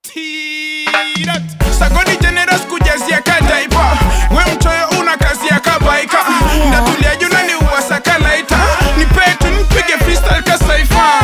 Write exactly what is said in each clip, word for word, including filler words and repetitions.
Tirat Sagoni generous kujazia kadaipa. We mchoyo una kazi ya kabaika. Ndatulia juna ni uwasaka laita. Nipetu nipige freestyle kasaifa.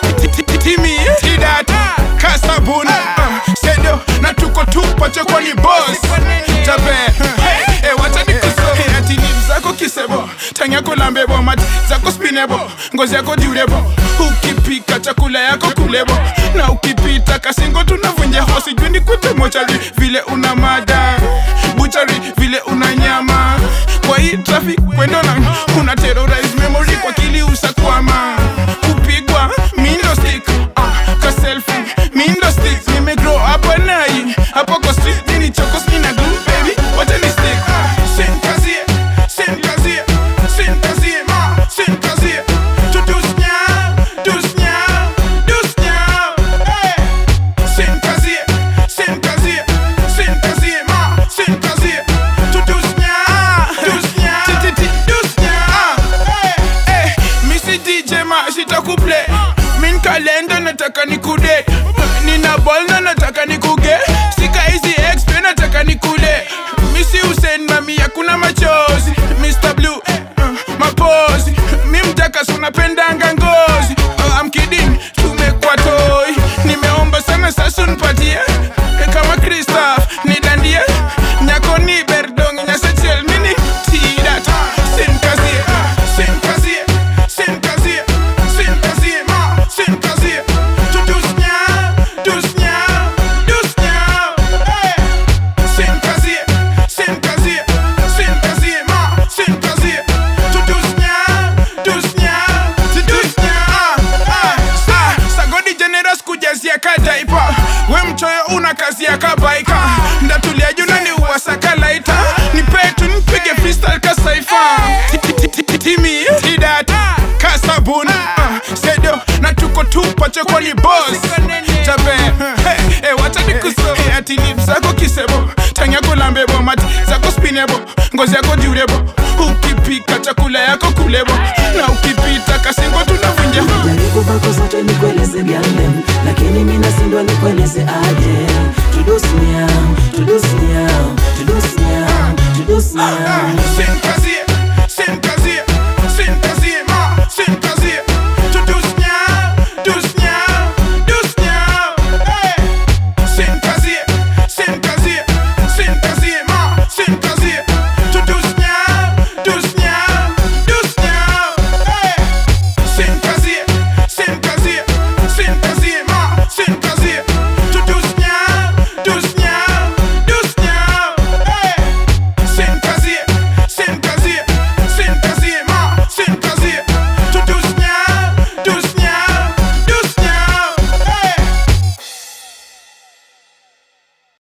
Timi Tidat Kasabuna Sedo na tuko tupa choko ni boss. Tabe Eh watani kuso Ati lips zako kisebo Tanyako lambebo Mati zako spinebo Ngozi yako durebo Ukipika chakula yako kulebo Na ukipita kasingo tunavunja hosi. Juni kute mochari vile una mada Butchery vile una nyama. Kwa hii traffic kwendo na una terrorize memory kwa kili usakwama. Kupigwa mindo stick uh, ka selfie mindo stick. Nime grow up anai hapo kwa street nini chokos nina glue baby. Wacha ni stick Sin kazie Sin kazie Sin kazie ma Sin kazie Tu dus nyam Dus nyam Dus nyam Hey Sin kazie Sin kazie Sin kazie ma Sin kazie Tu dus nyam Dus nyam Titi dus nyam Hey Hey Missy D J ma shita kuple Min kalenda nataka nikude. Nina ball na nataka nikuge. Sika hizi X P nataka nikule. Missy Hussein mami hakuna machozi. Mister Blue uh, mapozi. Mi mjaka sunapendanga ngozi. Oh, I'm kidding tumekuwa toy. Nimeomba sana sasa nipatie. Kama Christoph nidandie. Nyako ni berdong nyasachel mini Tidat Sin kazie Sin kazie Sin kazie Sin kazie ma Sin kazie Tu dus nyam Dus nyam Dus nyam Hey Sin kazie Sin kazie Sin kazie ma Sin kazie Tu dus nyam Dus nyam Tu dus nyam Ah Ah Sagoni generous kujazia kadaipa. We mchoyo una kazi ya kabaika. Ndatulia juna ni uwasaka laita. Nipetu nipige freestyle kasaifa. Timi Tidat Kasabuna Sedo na tuko tupa choko ni boss. Tabe Eh watani kuso Ati lips zako kisebo Tanyako lambebo Mati zako spinebo Ngozi yako durebo Ukipika chakula yako kulebo Na ukipita kasingo tunavunja. Jaribu vako zote nikueleze gandem, lakini mina sindwa nikueleze aje. Tudus nyam